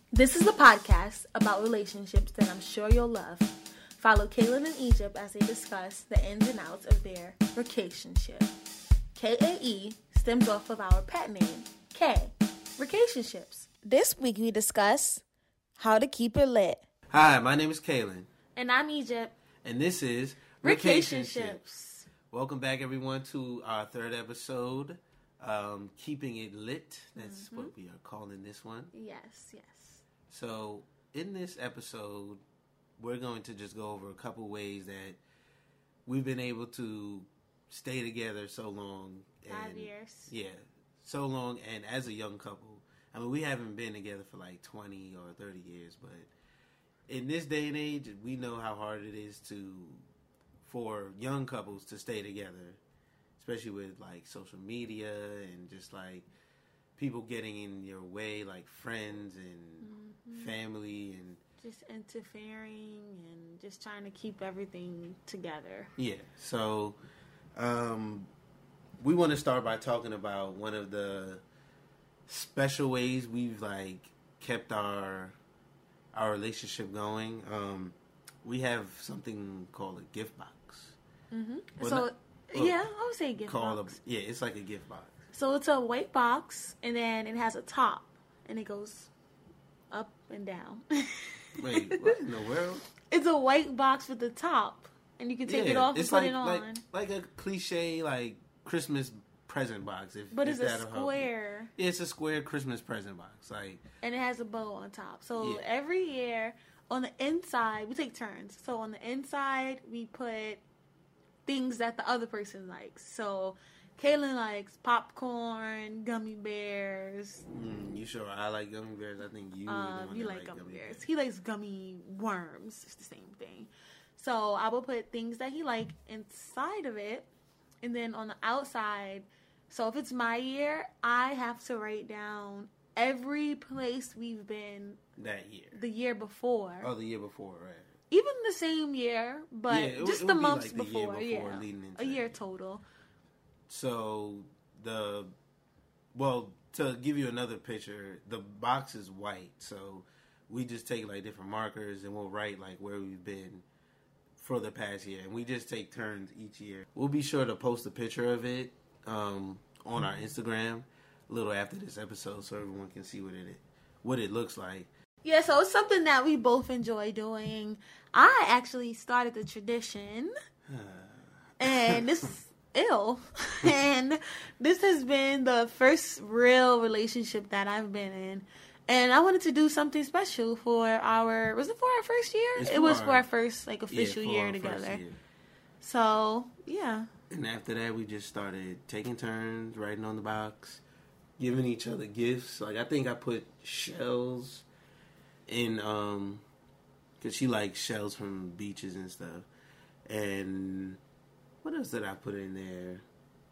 This is a podcast about relationships that I'm sure you'll love. Follow Kaylin and Egypt as they discuss the ins and outs of their vacationship. KAE stems off of our pet name, K, Vacationships. This week we discuss how to keep it lit. Hi, my name is Kaylin. And I'm Egypt. And this is Vacationships. Welcome back, everyone, to our third episode, Keeping It Lit. That's what we are calling this one. Yes. So, in this episode, we're going to just go over a couple ways that we've been able to stay together so long. 5 years. Yeah, so long, and as a young couple. I mean, we haven't been together for like 20 or 30 years, but in this day and age, we know how hard it is for young couples to stay together, especially with like social media and just like people getting in your way, like friends and family and just interfering and just trying to keep everything together. Yeah. So we want to start by talking about one of the special ways we've like kept our relationship going. We have something called a gift box. Well, I would say gift box. It's like a gift box. So it's a white box, and then it has a top, and it goes up and down. Wait, what in the world? It's a white box with the top, and you can take it off and put it on. Like a cliche, like Christmas present box. But it's a square. Yeah, it's a square Christmas present box. And it has a bow on top. So every year, on the inside, we take turns. So on the inside, we put things that the other person likes. So Kaylin likes popcorn, gummy bears. You sure I like gummy bears? I think you like gummy bears. He likes gummy worms. It's the same thing. So I will put things that he likes inside of it. And then on the outside, so if it's my year, I have to write down every place we've been that year. The year before. Oh, the year before, right. Even the same year, but just the months before. Leading into a year total. So, to give you another picture, the box is white. So, we just take, like, different markers and we'll write, like, where we've been for the past year. And we just take turns each year. We'll be sure to post a picture of it on our Instagram a little after this episode so everyone can see what it looks like. Yeah, so it's something that we both enjoy doing. I actually started the tradition. And this is ill. And this has been the first real relationship that I've been in. And I wanted to do something special for was it for our first year? It was for our first, like, official year together. Year. So, yeah. And after that, we just started taking turns, writing on the box, giving each other gifts. Like, I think I put shells in, because she likes shells from beaches and stuff. And what else did I put in there?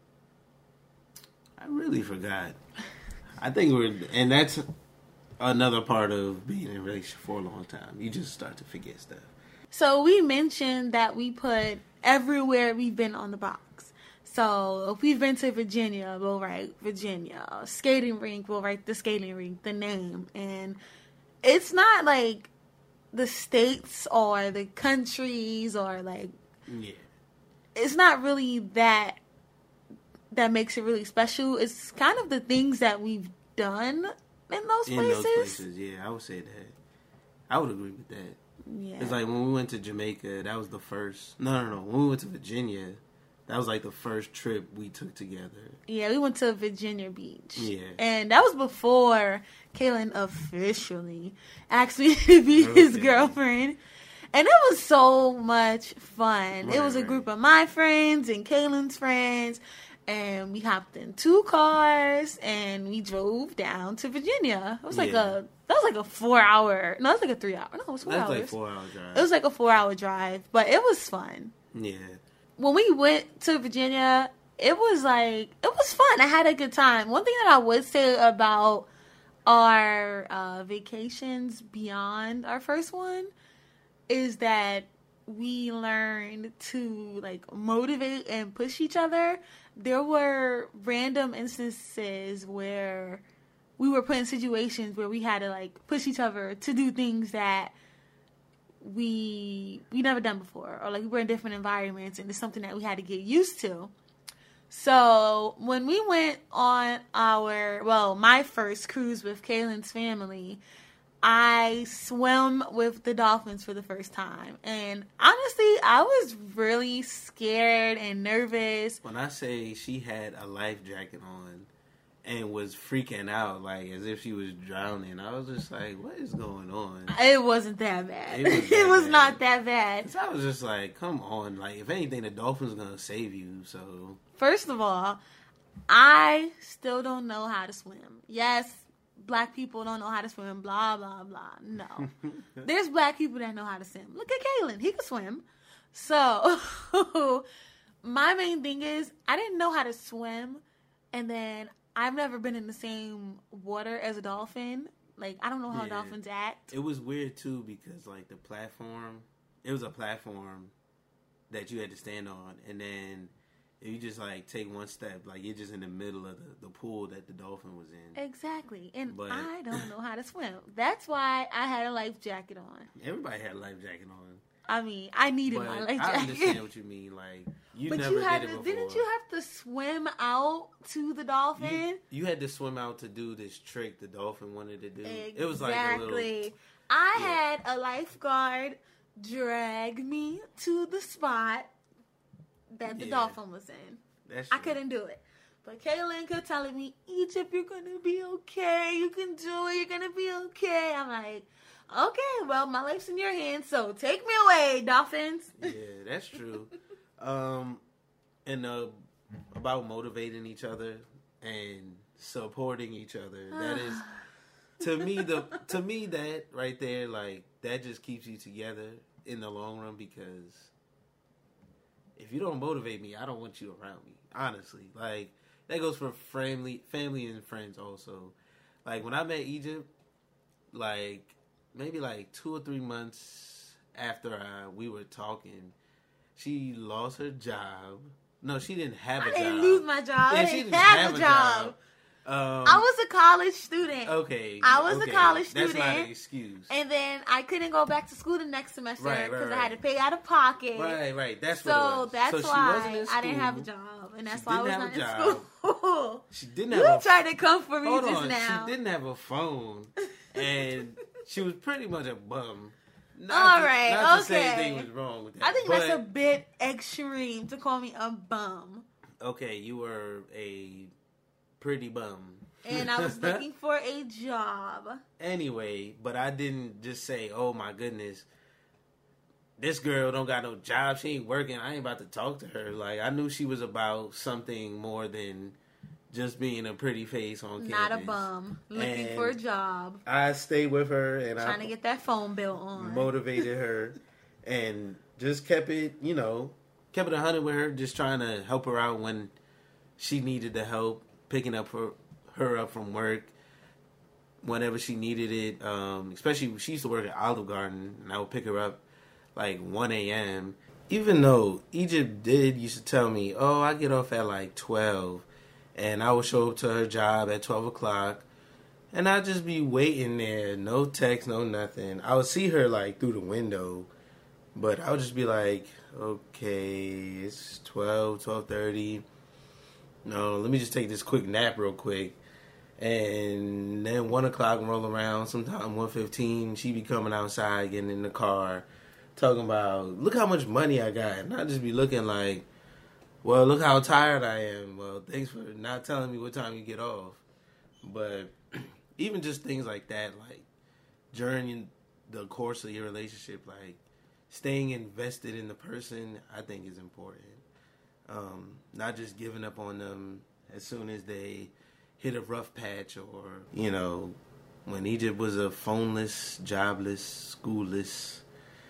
I really forgot. I think and that's another part of being in a relationship for a long time. You just start to forget stuff. So we mentioned that we put everywhere we've been on the box. So if we've been to Virginia, we'll write Virginia. Skating rink, we'll write the skating rink, the name. And it's not like the states or the countries or like... Yeah. It's not really that makes it really special. It's kind of the things that we've done in those places. Yeah, I would say that. I would agree with that. Yeah. It's like when we went to Jamaica, that was the first... No. When we went to Virginia, that was like the first trip we took together. Yeah, we went to Virginia Beach. Yeah. And that was before Kaylin officially asked me to be his girlfriend. And it was so much fun. Right, it was a group of my friends and Kaylin's friends. And we hopped in 2 cars and we drove down to Virginia. It was like that was like a 4-hour. No, it was like a 3-hour. No, it was 4 hours. Like 4-hour drive. It was like a 4-hour drive, but it was fun. Yeah. When we went to Virginia, it was fun. I had a good time. One thing that I would say about our vacations beyond our first one is that we learned to like motivate and push each other. There were random instances where we were put in situations where we had to like push each other to do things that we never done before, or like we were in different environments, and it's something that we had to get used to. So when we went on my first cruise with Kaylin's family, I swam with the dolphins for the first time. And honestly, I was really scared and nervous. When I say she had a life jacket on and was freaking out, like as if she was drowning, I was just like, what is going on? It wasn't that bad. It was not that bad. So I was just like, come on. Like, if anything, the dolphin's going to save you. So, first of all, I still don't know how to swim. Yes, black people don't know how to swim, blah, blah, blah. No. There's black people that know how to swim. Look at Kaylin. He can swim. So, my main thing is, I didn't know how to swim, and then I've never been in the same water as a dolphin. Like, I don't know how dolphins act. It was weird, too, because, like, it was a platform that you had to stand on, and then if you just, like, take one step, like, you're just in the middle of the pool that the dolphin was in. Exactly. And I don't know how to swim. That's why I had a life jacket on. Everybody had a life jacket on. I mean, I needed my life jacket. I understand what you mean. Like, didn't you have to swim out to the dolphin? You had to swim out to do this trick the dolphin wanted to do. Exactly. It was like a little... I had a lifeguard drag me to the spot that the dolphin was in. I couldn't do it. But Kaylin kept telling me, Egypt, you're going to be okay. You can do it. You're going to be okay. I'm like, okay, well, my life's in your hands, so take me away, dolphins. Yeah, that's true. And about motivating each other and supporting each other. That is, to me, that right there, like, that just keeps you together in the long run, because if you don't motivate me, I don't want you around me, honestly. Like, that goes for family and friends also. Like, when I met Egypt, like, maybe like 2 or 3 months after we were talking, she lost her job. No, she didn't have a job. I didn't lose my job. Yeah, I didn't have a job. I was a college student. Okay. I was a college student. That's not an excuse. And then I couldn't go back to school the next semester because I had to pay out of pocket. Right. That's what it was. So that's why I didn't have a job. And that's why I was not in school. She didn't have You tried to come for me just now. She didn't have a phone. And she was pretty much a bum. Not to say anything was wrong with that. I think that's a bit extreme to call me a bum. Okay, you were a pretty bum. And I was looking for a job. Anyway, but I didn't just say, oh my goodness, this girl don't got no job, she ain't working, I ain't about to talk to her. Like, I knew she was about something more than just being a pretty face on campus. Not a bum. Looking for a job. I stayed with her and trying to get that phone bill on. Motivated her and just kept it 100 with her, just trying to help her out when she needed the help, picking up her up from work whenever she needed it. Especially she used to work at Olive Garden, and I would pick her up like 1 a.m. Even though Egypt used to tell me, oh, I get off at like 12. And I would show up to her job at 12 o'clock. And I'd just be waiting there. No text, no nothing. I would see her, like, through the window. But I would just be like, okay, it's 12:30. No, let me just take this quick nap real quick. And then 1 o'clock roll around. Sometime 1:15, she be coming outside, getting in the car, talking about, look how much money I got. And I'd just be looking like, well, look how tired I am. Well, thanks for not telling me what time you get off. But even just things like that, like during the course of your relationship, like staying invested in the person, I think is important. Not just giving up on them as soon as they hit a rough patch, or, when Egypt was a phoneless, jobless, schoolless,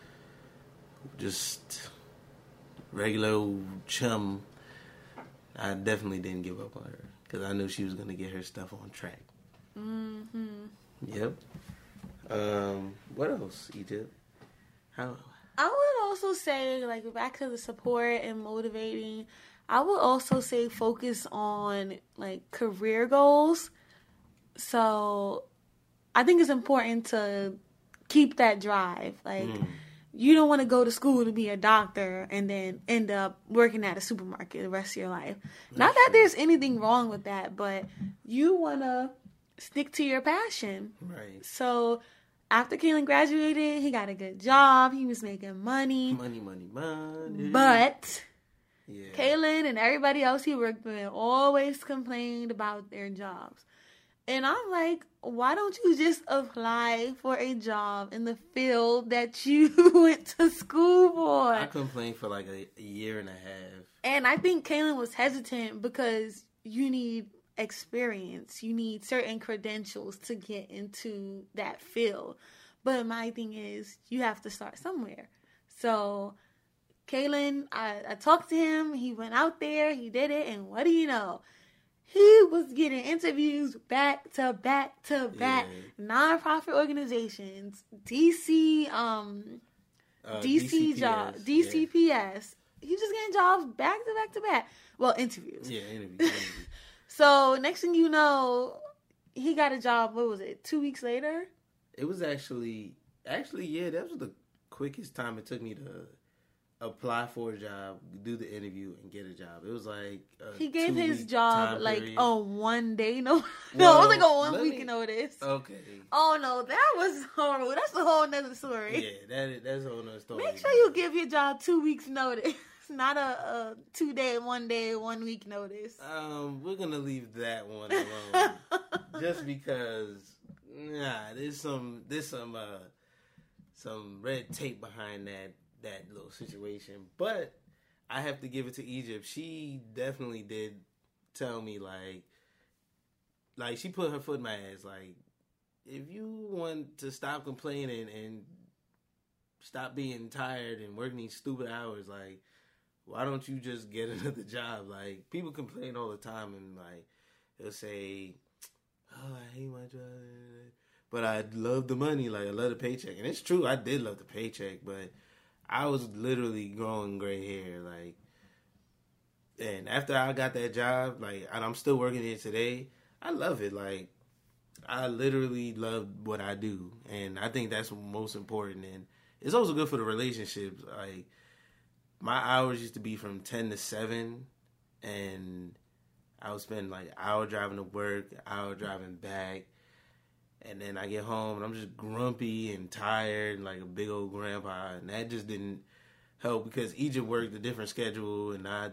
just regular old chum, I definitely didn't give up on her because I knew she was going to get her stuff on track. Mm-hmm. Yep. What else, Egypt? How? I would also say, like, back to the support and motivating, I would also say focus on, like, career goals. So I think it's important to keep that drive. Like, you don't want to go to school to be a doctor and then end up working at a supermarket the rest of your life. Not that there's anything wrong with that, but you want to stick to your passion. Right. So after Kalen graduated, he got a good job. He was making money. Money. But Kalen and everybody else he worked with always complained about their jobs. And I'm like, why don't you just apply for a job in the field that you went to school for? I complained for like a year and a half. And I think Kalen was hesitant because you need experience. You need certain credentials to get into that field. But my thing is, you have to start somewhere. So Kalen, I talked to him. He went out there. He did it. And what do you know? He was getting interviews back to back. Nonprofit organizations, DC jobs, DCPS. Yeah. He's just getting jobs back to back. Well, interviews. Yeah, interviews. So next thing you know, he got a job. What was it? 2 weeks later. It was actually, yeah. That was the quickest time it took me to apply for a job, do the interview, and get a job. It was like he gave his job like a 1 day no, it was like a 1 week notice. Okay. Oh no, that was horrible. That's a whole nother story. Yeah, that's a whole nother story. Make sure you give your job 2 weeks notice, not a 2 day, 1 day, 1 week notice. We're gonna leave that one alone, just because. Nah, there's some red tape behind that little situation. But I have to give it to Egypt. She definitely did tell me like she put her foot in my ass. Like, if you want to stop complaining and stop being tired and working these stupid hours, like, why don't you just get another job? Like, people complain all the time and like they'll say, oh, I hate my job, but I love the money. Like, I love the paycheck. And it's true, I did love the paycheck, but I was literally growing gray hair. Like, and after I got that job, like, and I'm still working here today, I love it. Like, I literally love what I do. And I think that's most important. And it's also good for the relationships. Like, my hours used to be from 10 to 7, and I would spend like an hour driving to work, an hour driving back, and then I get home and I'm just grumpy and tired and like a big old grandpa, and that just didn't help because Egypt worked a different schedule, and our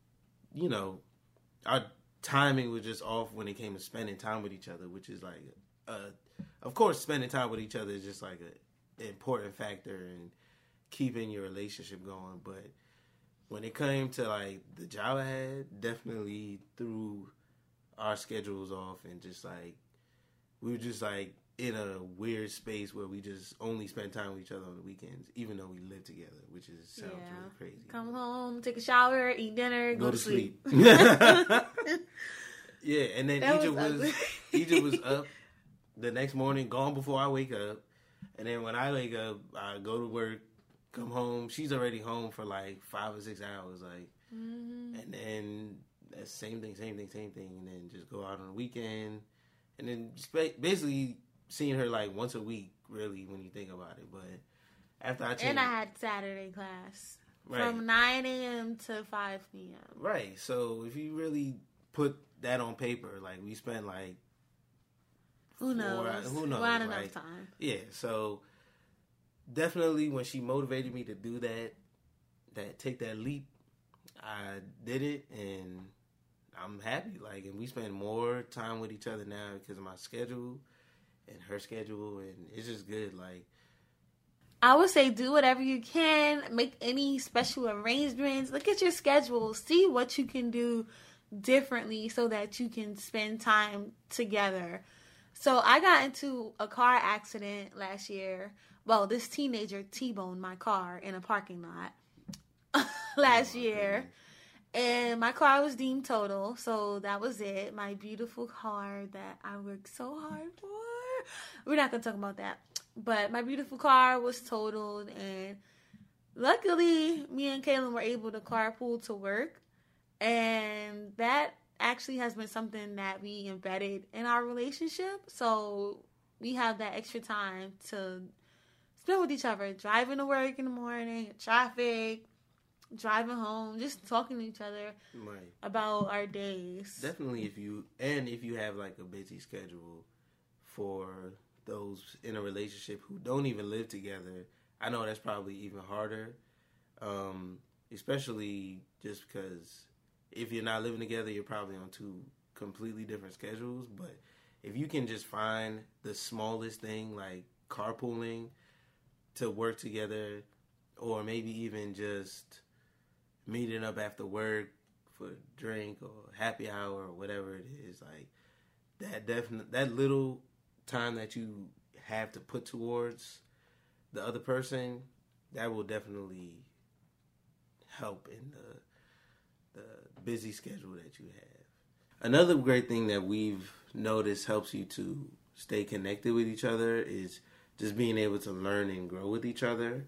timing was just off when it came to spending time with each other, which is like, of course, spending time with each other is just like an important factor in keeping your relationship going, but when it came to like the job I had, definitely threw our schedules off, and just like we were just like in a weird space where we just only spent time with each other on the weekends, even though we lived together, which sounds really crazy. Come home, take a shower, eat dinner, go to sleep. Yeah, and then Egypt was up the next morning, gone before I wake up, and then when I wake up, I go to work. Come home, she's already home for like 5 or 6 hours, like, and then that's same thing, and then just go out on the weekend, and then just basically seeing her like once a week, really, when you think about it. But after I changed, and I had Saturday class from 9 a.m. to 5 p.m. Right. So if you really put that on paper, like we spent like who knows, not like, enough time. Yeah. So. Definitely, when she motivated me to do that take that leap, I did it, and I'm happy. Like, and we spend more time with each other now because of my schedule and her schedule, and it's just good. Like, I would say do whatever you can, make any special arrangements, look at your schedule, see what you can do differently so that you can spend time together. So I got into a car accident last year. Well, this teenager T-boned my car in a parking lot last year. And my car was deemed total. So that was it. My beautiful car that I worked so hard for. We're not going to talk about that. But my beautiful car was totaled. And luckily, me and Kaylin were able to carpool to work. And that actually has been something that we embedded in our relationship. So we have that extra time to spend with each other, driving to work in the morning, traffic, driving home, just talking to each other about our days. Definitely, if you have like a busy schedule for those in a relationship who don't even live together, I know that's probably even harder, especially just because if you're not living together, you're probably on two completely different schedules. But if you can just find the smallest thing, like carpooling to work together, or maybe even just meeting up after work for a drink or happy hour or whatever it is, like that little time that you have to put towards the other person, that will definitely help in the busy schedule that you have. Another great thing that we've noticed helps you to stay connected with each other is just being able to learn and grow with each other.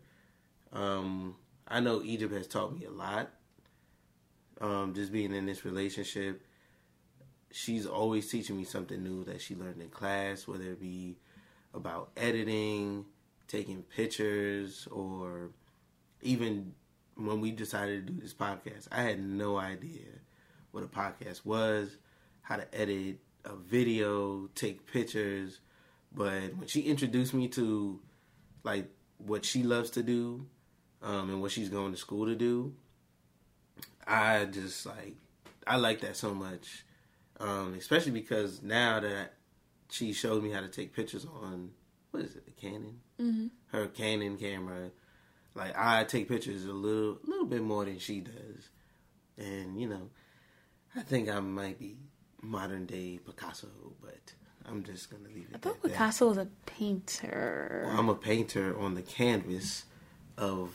I know Egypt has taught me a lot. Just being in this relationship, she's always teaching me something new that she learned in class, whether it be about editing, taking pictures, or even when we decided to do this podcast, I had no idea what a podcast was, how to edit a video, take pictures. But when she introduced me to like what she loves to do, and what she's going to school to do, I just I like that so much. Especially because now that she showed me how to take pictures on, what is it, a Canon? Mm-hmm. Her Canon camera. Like, I take pictures a little bit more than she does. And, I think I might be modern day Picasso, but I'm just going to leave it at that. I thought Picasso was a painter. Well, I'm a painter on the canvas of,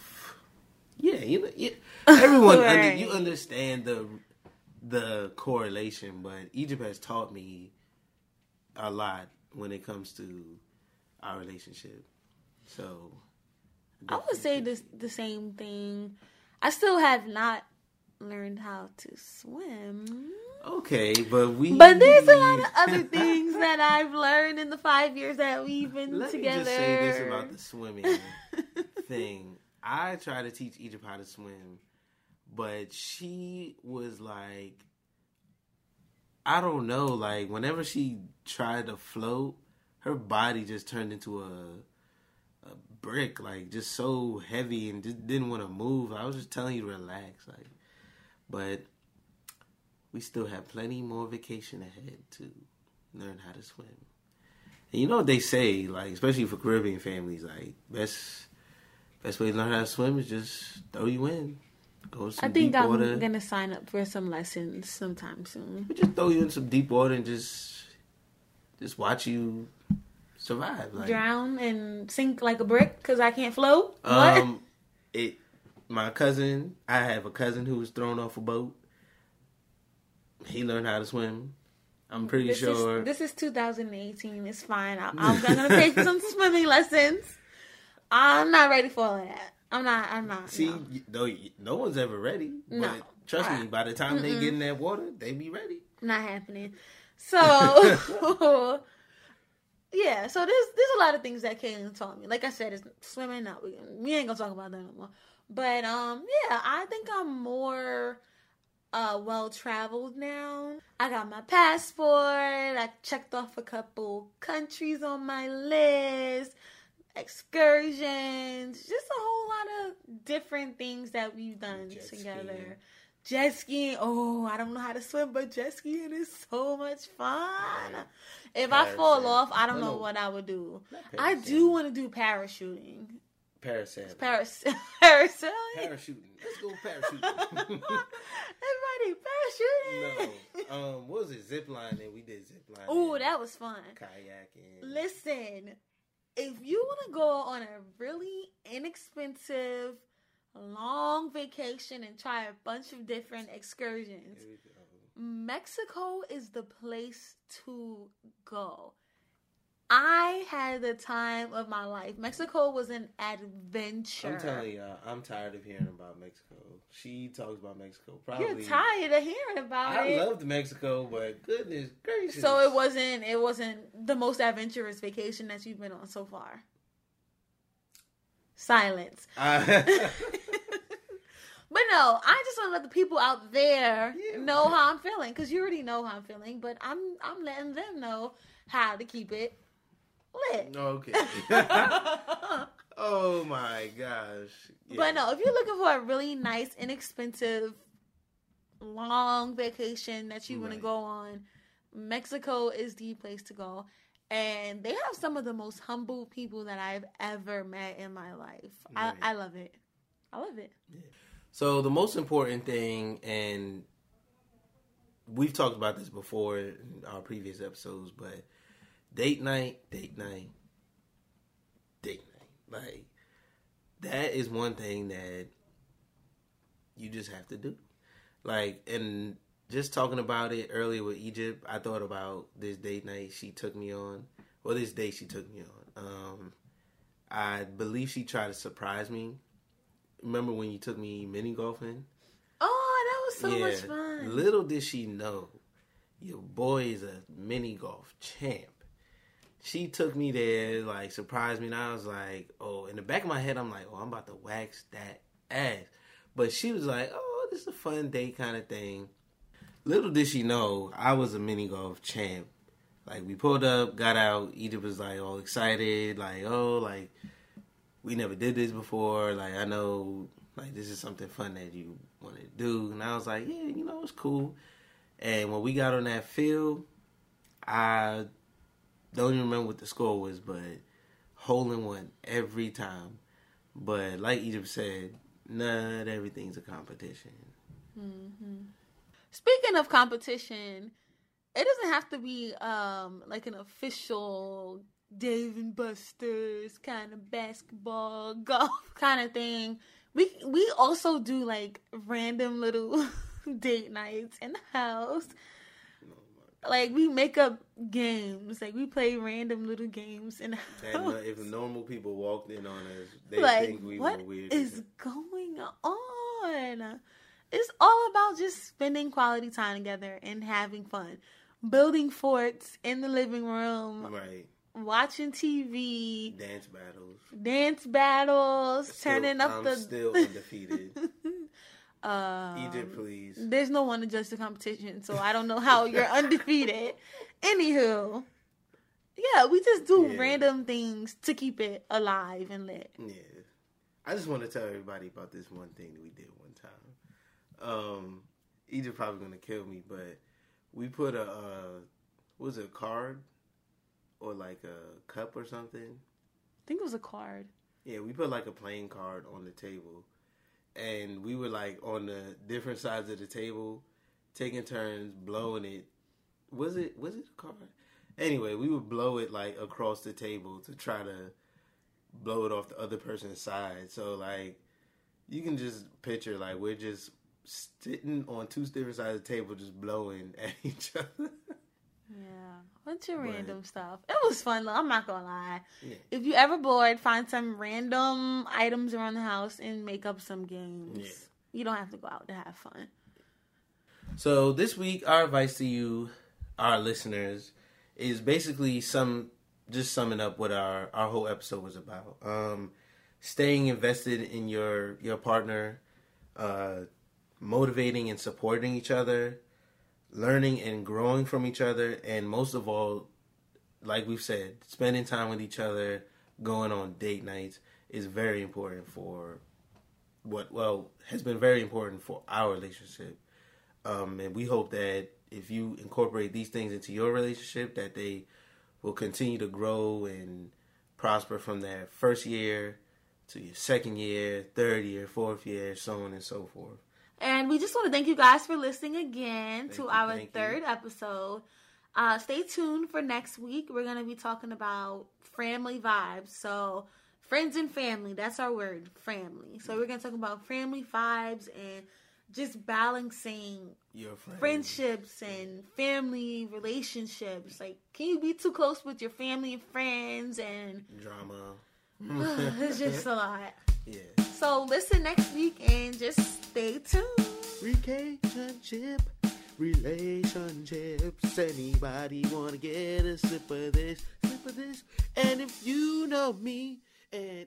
everyone, right. You understand the correlation, but Egypt has taught me a lot when it comes to our relationship. So I would say the same thing. I still have not learned how to swim. Okay, but there's a lot of other things that I've learned in the 5 years that we've been Let together. me just say this about the swimming thing. I try to teach Egypt how to swim, but she was like, I don't know, like whenever she tried to float, her body just turned into a brick, like just so heavy and just didn't want to move. I was just telling you to relax, like, but we still have plenty more vacation ahead to learn how to swim. And you know what they say, like especially for Caribbean families, like best way to learn how to swim is just throw you in. Go to some deep water. I'm gonna sign up for some lessons sometime soon. But just throw you in some deep water and just watch you survive. Like, drown and sink like a brick because I can't float. What? My cousin, I have a cousin who was thrown off a boat. He learned how to swim. I'm pretty sure. This is 2018. It's fine. I'm gonna pay for some swimming lessons. I'm not ready for all of that. I'm not. See, no one's ever ready. No. But trust me, by the time they get in that water, they be ready. Not happening. So, yeah. So there's a lot of things that Kaylin taught me. Like I said, it's swimming. No, we ain't gonna talk about that no more. But yeah, I think I'm more well-traveled now. I got my passport. I checked off a couple countries on my list. Excursions, just a whole lot of different things that we've done together. Jet skiing. Oh, I don't know how to swim, but jet skiing is so much fun. If I fall off, I don't know what I would do. I do want to do parachuting. Parasailing. Parachuting. Let's go parachuting. Everybody, parachuting. No. What was it? Zip lining. We did zip lining. Oh, that was fun. Kayaking. Listen. If you want to go on a really inexpensive, long vacation and try a bunch of different excursions, Mexico is the place to go. I had the time of my life. Mexico was an adventure. I'm telling y'all, I'm tired of hearing about Mexico. She talks about Mexico. Probably you're tired of hearing about it. I loved Mexico, but goodness gracious. So it wasn't the most adventurous vacation that you've been on so far. Silence. But no, I just want to let the people out there know how I'm feeling, because you already know how I'm feeling. But I'm letting them know how to keep it lit. Okay. Oh my gosh. Yeah. But no, if you're looking for a really nice, inexpensive, long vacation that you want to go on, Mexico is the place to go. And they have some of the most humble people that I've ever met in my life. Right. I love it. I love it. Yeah. So the most important thing, and we've talked about this before in our previous episodes, but date night. Like, that is one thing that you just have to do. Like, and just talking about it earlier with Egypt, I thought about this date night she took me on. Well, this date she took me on. I believe she tried to surprise me. Remember when you took me mini golfing? Oh, that was so much fun. Little did she know, your boy is a mini golf champ. She took me there, like, surprised me, and I was like, oh, in the back of my head, I'm like, oh, I'm about to wax that ass. But she was like, oh, this is a fun date kind of thing. Little did she know, I was a mini golf champ. Like, we pulled up, got out, Egypt was, like, all excited, like, oh, like, we never did this before, like, I know, like, this is something fun that you want to do. And I was like, yeah, you know, it's cool. And when we got on that field, I don't even remember what the score was, but hole in one every time. But like Egypt said, not everything's a competition. Mm-hmm. Speaking of competition, it doesn't have to be like an official Dave and Buster's kind of basketball, golf kind of thing. We also do like random little date nights in the house. Like, we make up games. Like, we play random little games in the house. And if normal people walked in on us, they think we were weird. What is going on? It's all about just spending quality time together and having fun. Building forts in the living room. Right. Watching TV. Dance battles. Turning up I'm still undefeated. Egypt, please. There's no one to judge the competition, so I don't know how you're undefeated. Anywho, yeah, we just do random things to keep it alive and lit. Yeah. I just want to tell everybody about this one thing that we did one time. Egypt probably going to kill me, but we put a card or like a cup or something? I think it was a card. Yeah, we put like a playing card on the table. And we were like on the different sides of the table, taking turns blowing it. Was it a card? Anyway, we would blow it like across the table to try to blow it off the other person's side. So like, you can just picture like we're just sitting on two different sides of the table, just blowing at each other. Yeah, bunch of random stuff. It was fun though, I'm not gonna lie. Yeah. If you ever bored, find some random items around the house and make up some games. Yeah. You don't have to go out to have fun. So this week, our advice to you, our listeners, is basically just summing up what our whole episode was about. Staying invested in your partner, motivating and supporting each other, learning and growing from each other, and most of all, like we've said, spending time with each other, going on date nights is very important for has been very important for our relationship. And we hope that if you incorporate these things into your relationship, that they will continue to grow and prosper from that first year to your second year, third year, fourth year, so on and so forth. And we just want to thank you guys for listening again to our third episode. Stay tuned for next week. We're going to be talking about family vibes. So, friends and family, that's our word, family. So, we're going to talk about family vibes and just balancing your friendships and family relationships. Like, can you be too close with your family and friends and drama? It's just a lot. Yeah. So listen next week and just stay tuned. Relationships. Anybody wanna get a sip of this? And if you know me and